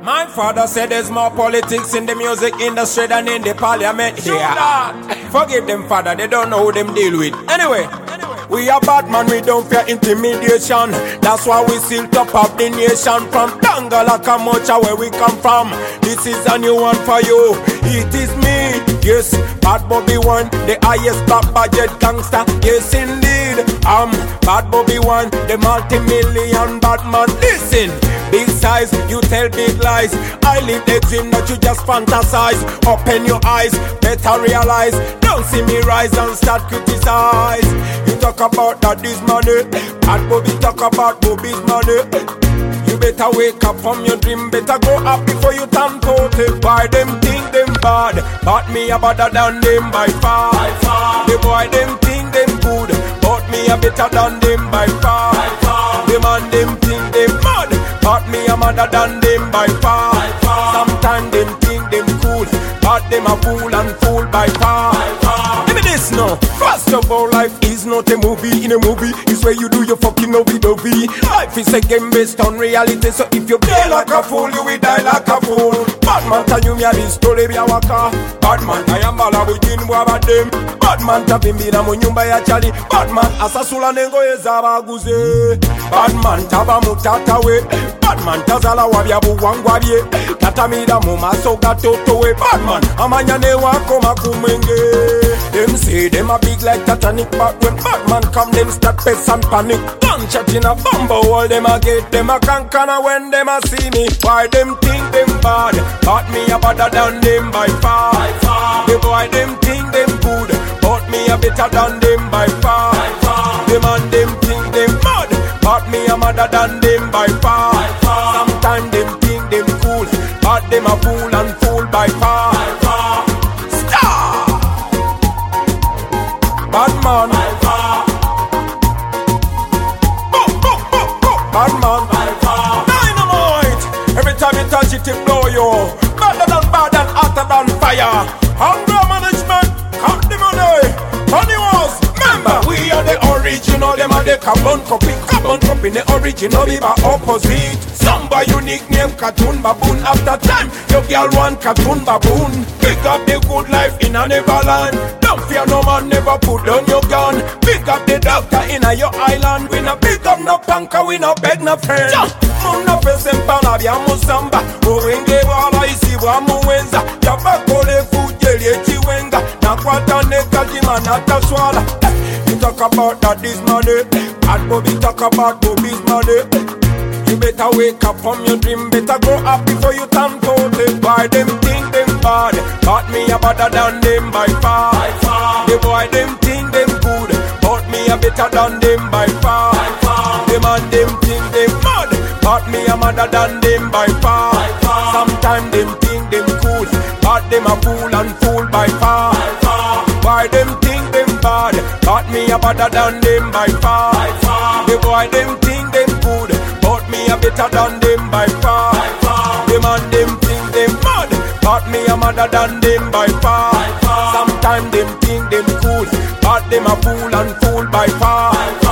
My father said there's more politics in the music industry than in the parliament here. Forgive them, father, they don't know who them deal with. Anyway, we are bad man, we don't fear intimidation. That's why we still top of the nation. From Tangala, Kamocha, where we come from. This is a new one for you. It is me, yes, Bad Bobby One, the highest top budget gangster. Yes, indeed, I'm Bad Bobby One, the multi-million bad man. Listen, big size, you tell big lies. I live the dream that you just fantasize. Open your eyes, better realize. Don't see me rise and start criticize. You talk about that this money, Bad Bobby talk about Bobby's money. You better wake up from your dream, better go up before you turn total. Why them think them bad, but me a better than them by far. The boy them think them good, but me a better than them by far. The man them think them mad, but me a madder than them by far. Sometimes them think them cool, but them a fool and fool by far. Give me this now. First of all, life is not a movie. In a movie, it's where you do your fucking ovie-dovie. Life is a game based on reality, so if you play like a fool, you will die like a fool. Batman tell you me a this story be a waka. Batman I am bala within waba dem. Batman tabimbira mu nyumba ya chali. Batman asasula nengo ezabaguze. Batman taba mutata we. Batman tazala wabya buwangwa bye. Tatamira mu maso gatoto we. Batman amanya ne wako makumenge. Them say them a big like Titanic, but when Batman come, them start pace and panic. Gunshot in a bumble, all them a get them a kankana when them a see me. Why them think them bad, but me a better than them by far. The boy them think them good, but me a better than them by far. The man them think them mad, but me a madder than them by far. Sometimes them think them cool, but them a fool and fool by far. Batman, Batman, dynamite. Every time you touch it, it blow you. Better than bad and hotter than fire. Hunger management, count the money. Money was, remember, we are the original. Them are the carbon copy. Carbon copy, the original, we are opposite. Some by unique name, Cartoon Baboon. After time, your girl want Cartoon Baboon. Pick up the good life in a Neverland. Don't fear no man, never put down your gun. Pick up the doctor in a your island. We no pick up no panka, we no beg no friend. Muna pese mpana bya musamba. Uwenge wala isi wa muwenza. Jabakole fujeli echiwenga. Na kwata neka jima na taswala. You talk about that this money. Bad Bobby talk about Bobby's money. You better wake up from your dream, better go up before you turn total. Why them think them bad, but me a better than them by far. The boy them think them good, but me a better than them by far. The man them think them mad, but me a madder than them by far. Sometimes them think them cool, but them a fool and fool by far. Why them think them bad, but me a better than them by far. The boy them think them good, but me a better than them by far. The man them think them mad, but me a madder than them by far. Sometimes them think them cool, but them a fool and fool by far.